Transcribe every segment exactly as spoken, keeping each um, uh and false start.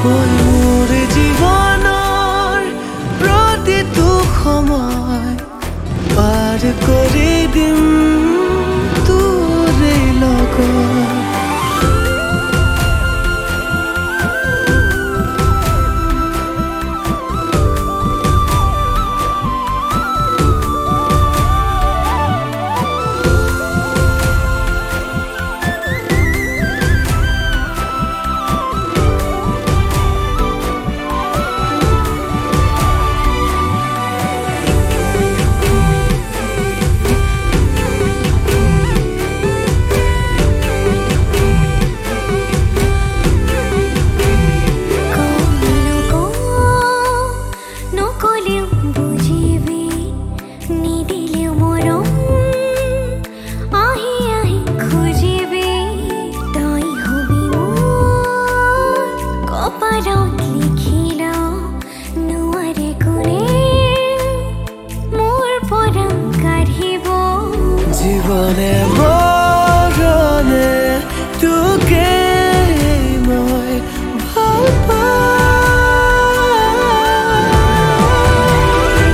মই মোৰ জীৱনৰ প্ৰতিটো সময় পাৰ কৰি দিম তোৰে লগত। জীবনে মৰণে তোকে মই ভাল পাওঁ।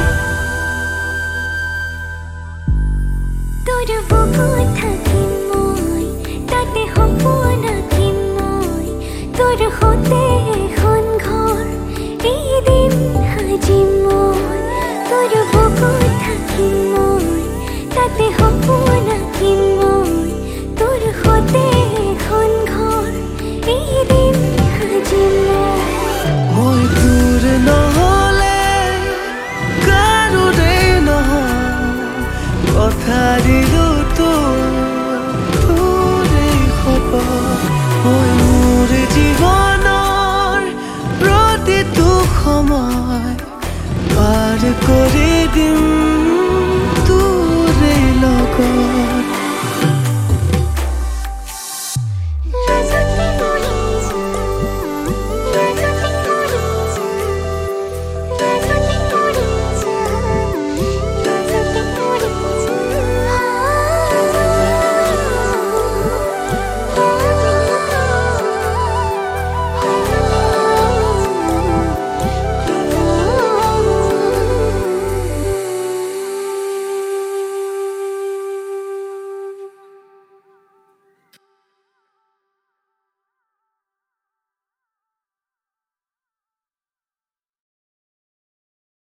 তোৰ বুকুত থাকিম মই, তাতে সপোন আঁকিম মই, তোৰ সতে এখন ঘৰ এদিন সাজিম মই। তোৰ বুকুত থাকিম মই, তাতে সপোন আঁকিম মই, তোৰ সতে এখন ঘৰ এদিন সাজিম মই। মই তোৰ নহ'লে কাৰোৰে নহয়, কথা দিলো তোৰ তোৰে হ'ব। মই মোৰ জীৱনৰ প্ৰতিটো সময় পাৰ কৰি দিম